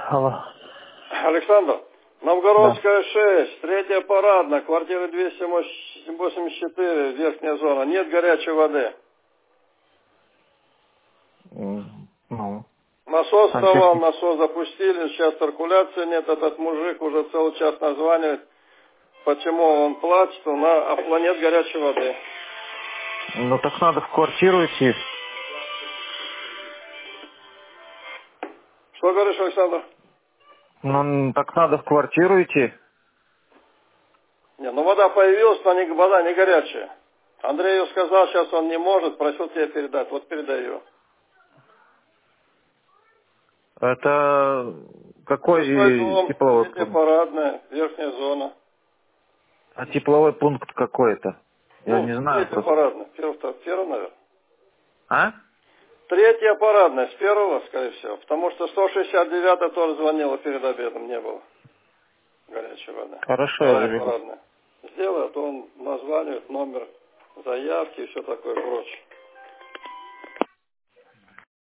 Алло. Александр, Да. Новгородская 6, третья парадная, квартира 284, верхняя зона. Нет горячей воды. Ну. Насос вставал, Сантехник. насос запустили, сейчас циркуляции нет. Этот мужик уже целый час названивает, почему он плачет, а нет горячей воды. Ну так надо в квартиру идти. Что говоришь, Александр? Ну так надо в квартиру идти. Не, ну вода появилась, но вода не горячая. Андрею сказал, сейчас он не может, просил тебя передать. Вот передаю. Это Пустой какой дом, тепловой третья пункт? парадная, верхняя зона. А тепловой пункт какой это? Я Ну, не знаю третья просто. парадная. Первая, наверное. А? Третья парадная, с первого, скорее всего. Потому что 169-я тоже звонила перед обедом, не было горячей воды. Хорошо, я Вторая забегу. парадная. Сделай, а то он названивает номер заявки и все такое прочее.